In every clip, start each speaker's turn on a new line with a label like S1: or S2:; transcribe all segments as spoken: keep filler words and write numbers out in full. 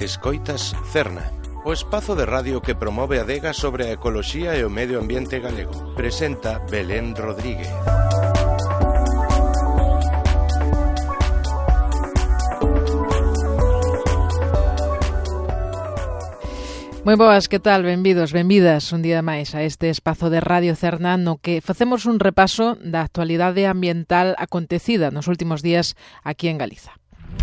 S1: Escoitas Cerna, o espazo de radio que promove a adega sobre a ecoloxía e o medio ambiente galego. Presenta Belén Rodríguez.
S2: Moi boas, que tal? Benvidos, benvidas un día máis a este espazo de Radio Cerna no que facemos un repaso da actualidade ambiental acontecida nos últimos días aquí en Galiza.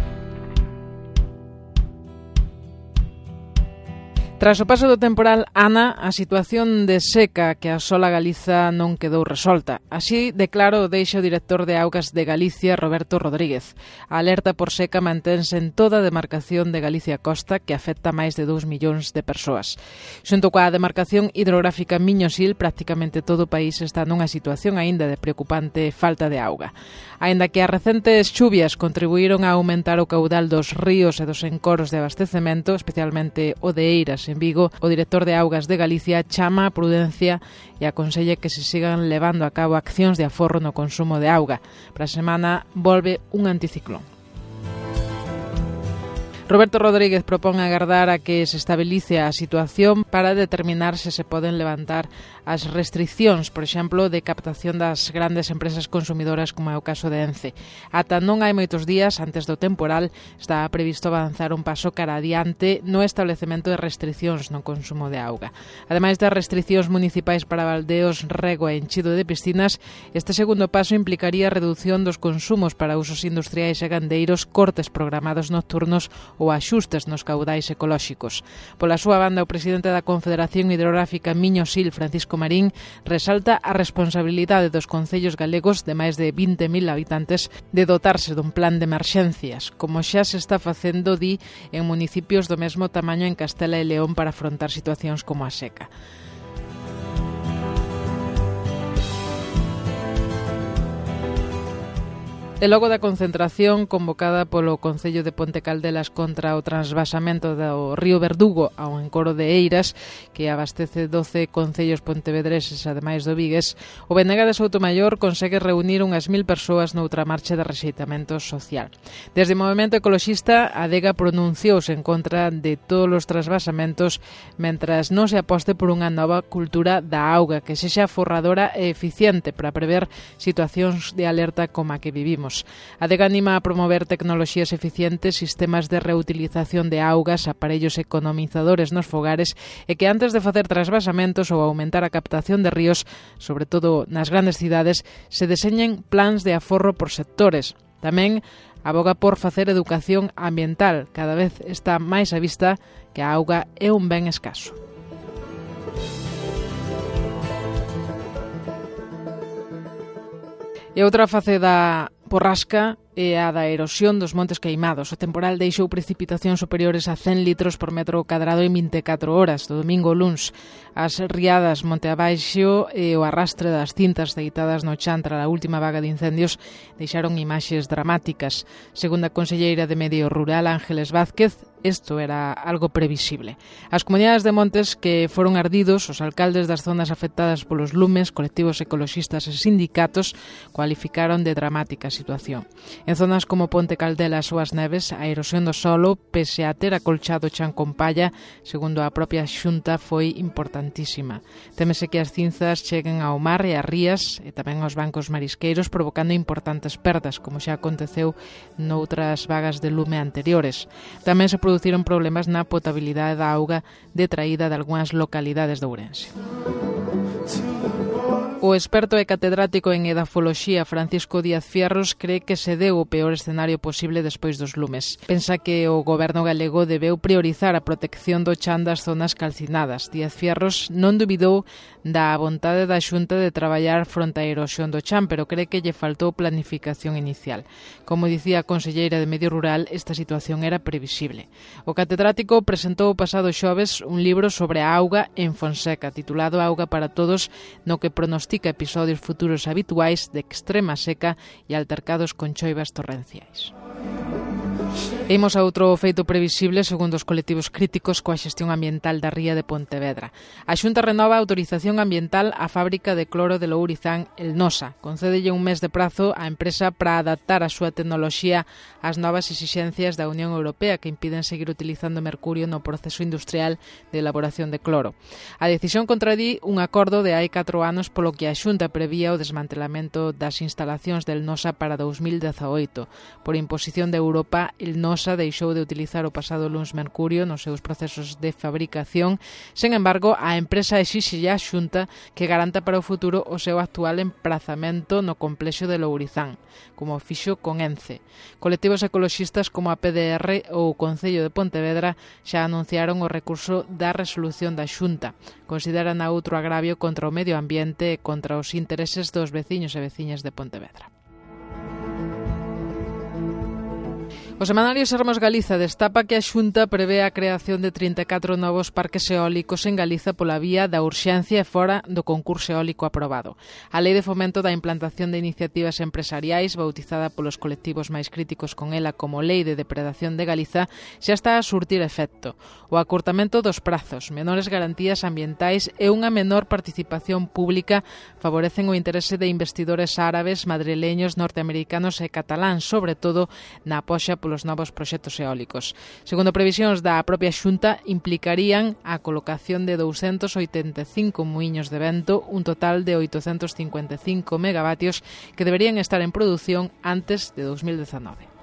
S2: Tras o paso do temporal Ana, a situación de seca que asola Galiza non quedou resolta. Así de claro deixa o director de Augas de Galicia, Roberto Rodríguez. A alerta por seca mantense en toda a demarcación de Galicia Costa, que afecta máis de dous millóns de persoas. Xunto coa demarcación hidrográfica Miño-Sil, prácticamente todo o país está nunha situación aínda de preocupante falta de auga. Aínda que as recentes chuvias contribuíron a aumentar o caudal dos ríos e dos encoros de abastecemento, especialmente o de Eiras en Vigo, o director de Augas de Galicia chama a prudencia e aconsella que se sigan levando a cabo accións de aforro no consumo de auga. Para a semana volve un anticiclón. Roberto Rodríguez propón agardar a que se estabilice a situación para determinar se se poden levantar as restriccións, por exemplo, de captación das grandes empresas consumidoras como é o caso de Ence. Ata non hai moitos días antes do temporal está previsto avanzar un paso cara adiante no establecemento de restriccións no consumo de auga. Ademais das restriccións municipais para baldeos, rego e enchido de piscinas, este segundo paso implicaría a reducción dos consumos para usos industriais e gandeiros, cortes programados nocturnos ou axustes nos caudais ecolóxicos. Pola súa banda, o presidente da Confederación Hidrográfica Miño-Sil, Francisco Marín, resalta a responsabilidade dos concellos galegos de máis de vinte mil habitantes de dotarse dun plan de emerxencias, como xa se está facendo, di, en municipios do mesmo tamaño en Castela e León para afrontar situacións como a seca. E logo da concentración convocada polo Concello de Ponte Caldelas contra o transvasamento do río Verdugo ao encoro de Eiras, que abastece doce concellos pontevedreses ademais do Vigues, o B N G de Soutomaior consegue reunir unhas mil persoas noutra marcha de rexeitamento social. Desde o movemento ecoloxista, a adega pronunciouse en contra de todos os transvasamentos, mentras non se aposte por unha nova cultura da auga que sexa forradora e eficiente para prever situacións de alerta como a que vivimos. A adega anima a promover tecnoloxías eficientes, sistemas de reutilización de augas, aparellos economizadores nos fogares e que antes de facer trasvasamentos ou aumentar a captación de ríos, sobre todo nas grandes cidades, se deseñen plans de aforro por sectores. Tamén aboga por facer educación ambiental. Cada vez está máis á vista que a auga é un ben escaso. E outra face da borrasca e a da erosión dos montes queimados. O temporal deixou precipitacións superiores a cen litros por metro cadrado en vinte e catro horas, do domingo ao luns. As riadas monte abaixo e o arrastre das cintas deitadas no chan tras a última vaga de incendios deixaron imaxes dramáticas. Segundo a conselleira de Medio Rural, Ángeles Vázquez, isto era algo previsible. As comunidades de montes que foron ardidos, os alcaldes das zonas afectadas polos lumes, colectivos ecoloxistas e sindicatos cualificaron de dramática situación. En zonas como Ponte Caldelas ou As Neves, a erosión do solo, pese a ter acolchado chan con palla, segundo a propia Xunta, foi importantísima. Témese que as cinzas cheguen ao mar e ás rías e tamén aos bancos marisqueiros, provocando importantes perdas, como xa aconteceu noutras vagas de lume anteriores. Tamén se produciron problemas na potabilidade da auga detraída de algunhas localidades de Ourense. O experto e catedrático en edafoloxía Francisco Díaz Fierros cree que se deu o peor escenario posible despois dos lumes. Pensa que o goberno galego debeu priorizar a protección do chan das zonas calcinadas. Díaz Fierros non dubidou da vontade da Xunta de traballar fronte á erosión do chan, pero cree que lle faltou planificación inicial. Como dicía a conselleira de Medio Rural, esta situación era previsible. O catedrático presentou o pasado xoves un libro sobre a auga en Fonseca, titulado Auga para Todos, no que pronostica episodios futuros habituais de extrema seca e altercados con choivas torrenciais. Imos a outro feito previsible segundo os colectivos críticos coa xestión ambiental da ría de Pontevedra. A Xunta renova a autorización ambiental á fábrica de cloro de Lourizán, el Nosa. Concédelle un mes de prazo á empresa para adaptar a súa tecnoloxía ás novas exixencias da Unión Europea que impiden seguir utilizando mercurio no proceso industrial de elaboración de cloro. A decisión contradí un acordo de hai catro anos polo que a Xunta prevía o desmantelamento das instalacións del Nosa para dous mil dezaoito. Por imposición de Europa, el Nosa deixou de utilizar o pasado luns mercurio nos seus procesos de fabricación. Sen embargo, a empresa exixelle á Xunta que garanta para o futuro o seu actual emprazamento no complexo de Lourizán, como fixo con Ence. Colectivos ecoloxistas como a P D R ou o Concello de Pontevedra xa anunciaron o recurso da resolución da Xunta. Consideran a outro agravio contra o medio ambiente e contra os intereses dos veciños e veciñas de Pontevedra. O semanario Sermos Galiza destapa que a Xunta prevé a creación de trinta e catro novos parques eólicos en Galiza pola vía da urxencia e fora do concurso eólico aprobado. A Lei de Fomento da Implantación de Iniciativas Empresariais, bautizada polos colectivos máis críticos con ela como Lei de Depredación de Galiza, xa está a surtir efecto. O acortamento dos prazos, menores garantías ambientais e unha menor participación pública favorecen o interese de investidores árabes, madrileños, norteamericanos e cataláns, sobre todo na apoxa polo os novos proxectos eólicos. Segundo previsións da propia Xunta, implicarían a colocación de douscentos oitenta e cinco muiños de vento, un total de oitocentos cincuenta e cinco megavatios que deberían estar en produción antes de dos mil dezanove.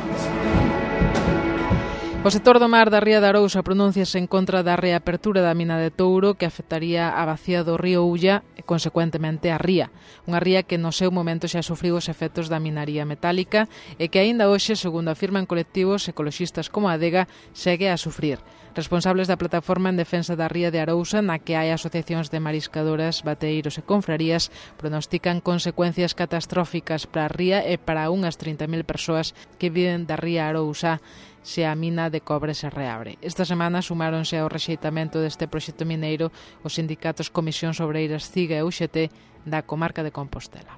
S2: O sector do mar da ría de Arousa pronúnciase en contra da reapertura da mina de Touro que afectaría a bacía do río Ulla e, consecuentemente, a ría. Unha ría que no seu momento xa sufriu os efectos da minaría metálica e que aínda hoxe, segundo afirman colectivos ecoloxistas como a Adega, segue a sufrir. Responsables da plataforma en defensa da ría de Arousa, na que hai asociacións de mariscadoras, bateeiros e confrarías, pronostican consecuencias catastróficas para a ría e para unhas trinta mil persoas que viven da ría Arousa se a mina de cobre se reabre. Esta semana sumáronse ao rexeitamento deste proxecto mineiro os sindicatos Comisións Obreiras CIGA e U X T da comarca de Compostela.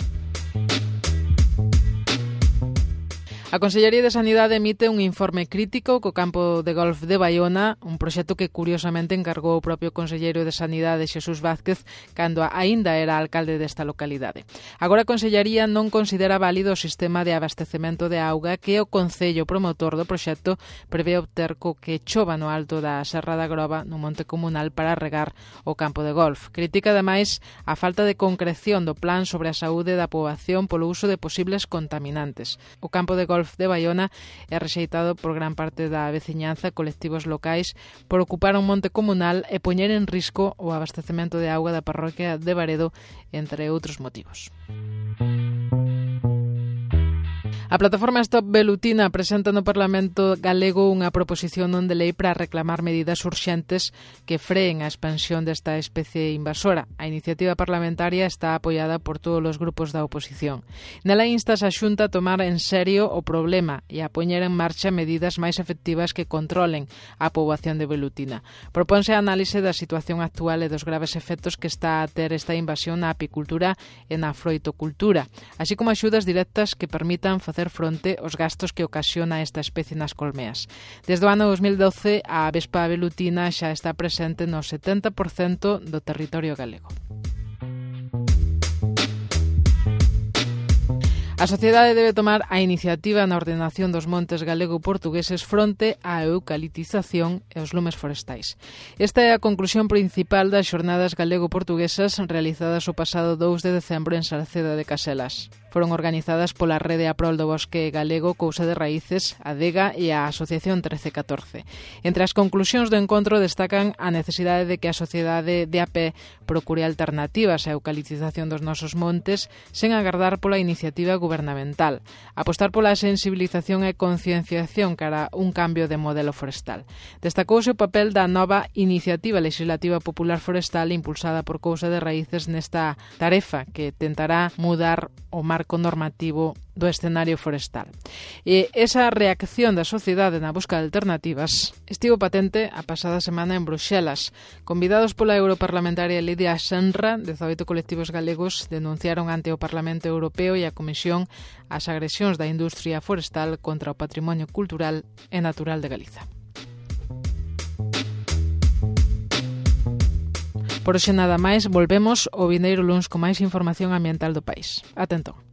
S2: A Consellería de Sanidade emite un informe crítico co campo de golf de Baiona, un proxecto que curiosamente encargou o propio Conselleiro de Sanidade Xesús Vázquez cando aínda era alcalde desta localidade. Agora a Consellería non considera válido o sistema de abastecemento de auga que o Concello promotor do proxecto prevé obter co que chova no alto da Serra da Groba no monte comunal para regar o campo de golf. Critica ademais a falta de concreción do plan sobre a saúde da poboación polo uso de posibles contaminantes. O campo de golf de Baiona é rexeitado por gran parte da veciñanza, colectivos locais, por ocupar un monte comunal e poñer en risco o abastecemento de auga da parroquia de Baredo, entre outros motivos. A plataforma Stop Velutina presenta no Parlamento galego unha proposición non de lei para reclamar medidas urxentes que freen a expansión desta especie invasora. A iniciativa parlamentaria está apoiada por todos os grupos da oposición. Nela instas a Xunta a tomar en serio o problema e a poñer en marcha medidas máis efectivas que controlen a poboación de velutina. Proponse a análise da situación actual e dos graves efectos que está a ter esta invasión na apicultura e na froitocultura, así como axudas directas que permitan facer fronte aos gastos que ocasiona esta especie nas colmeas. Desde o ano dos mil doce, a avespa velutina xa está presente no setenta por cento do territorio galego. A sociedade debe tomar a iniciativa na ordenación dos montes galego-portugueses fronte á eucaliptización e os lumes forestais. Esta é a conclusión principal das xornadas galego-portuguesas realizadas o pasado dous de decembro en Salceda de Caselas. Foron organizadas pola Rede a Prol do Bosque Galego Cousa de Raíces, a Adega e a Asociación trece catorce. Entre as conclusións do encontro destacan a necesidade de que a sociedade de a pé procure alternativas á eucaliptización dos nosos montes sen agardar pola iniciativa gubernamental, apostar pola sensibilización e concienciación cara a un cambio de modelo forestal. Destacouse o papel da nova Iniciativa Legislativa Popular Forestal impulsada por Cousa de Raíces nesta tarefa que tentará mudar o marco marco normativo do escenario forestal. E esa reacción da sociedade na busca de alternativas estivo patente a pasada semana en Bruxelas. Convidados pola europarlamentaria Lidia Senra, dezaoito colectivos galegos denunciaron ante o Parlamento Europeo e a Comisión as agresións da industria forestal contra o patrimonio cultural e natural de Galiza. Por hoxe nada máis, volvemos o vindeiro luns con máis información ambiental do país. Atento.